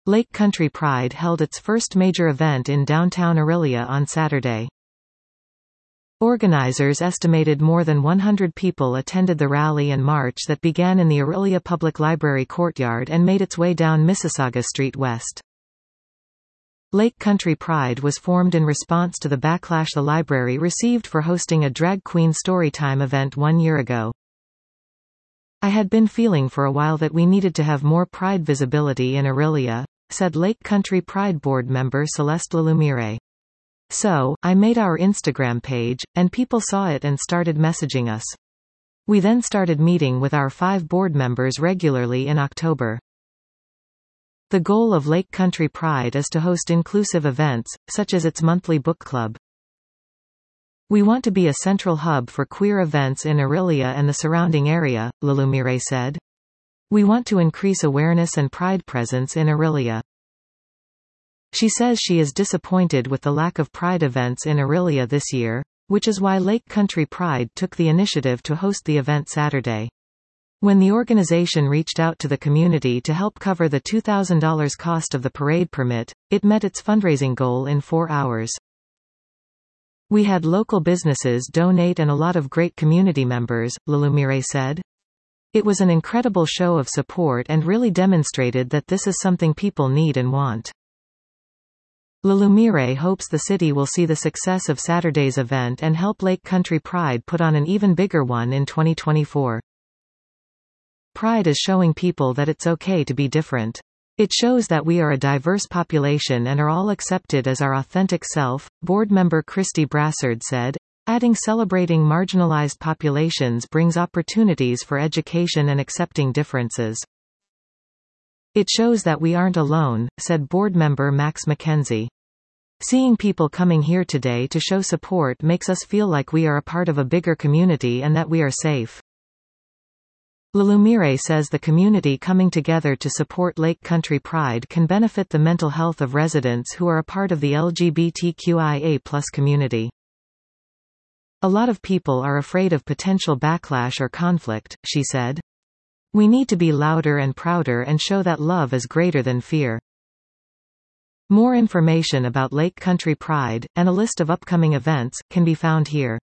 Lake Country Pride held its first major event in downtown Orillia on Saturday. Organizers estimated more than 100 people attended the rally and march that began in the Orillia Public Library courtyard and made its way down Mississauga Street West. Lake Country Pride was formed in response to the backlash the library received for hosting a drag queen storytime event 1 year ago. "I had been feeling for a while that we needed to have more Pride visibility in Orillia," said Lake Country Pride board member Celeste Lalumire. "So, I made our Instagram page, and people saw it and started messaging us. We then started meeting with our 5 board members regularly in October." The goal of Lake Country Pride is to host inclusive events, such as its monthly book club. "We want to be a central hub for queer events in Orillia and the surrounding area," Lalumire said. "We want to increase awareness and Pride presence in Orillia." She says she is disappointed with the lack of Pride events in Orillia this year, which is why Lake Country Pride took the initiative to host the event Saturday. When the organization reached out to the community to help cover the $2,000 cost of the parade permit, it met its fundraising goal in 4 hours. "We had local businesses donate and a lot of great community members," Lalumire said. "It was an incredible show of support and really demonstrated that this is something people need and want." Lalumire hopes the city will see the success of Saturday's event and help Lake Country Pride put on an even bigger one in 2024. "Pride is showing people that it's okay to be different. It shows that we are a diverse population and are all accepted as our authentic self," board member Christy Brassard said, adding celebrating marginalized populations brings opportunities for education and accepting differences. "It shows that we aren't alone," said board member Max McKenzie. "Seeing people coming here today to show support makes us feel like we are a part of a bigger community and that we are safe." Lalumire says the community coming together to support Lake Country Pride can benefit the mental health of residents who are a part of the LGBTQIA+ community. "A lot of people are afraid of potential backlash or conflict," she said. "We need to be louder and prouder and show that love is greater than fear." More information about Lake Country Pride, and a list of upcoming events, can be found here.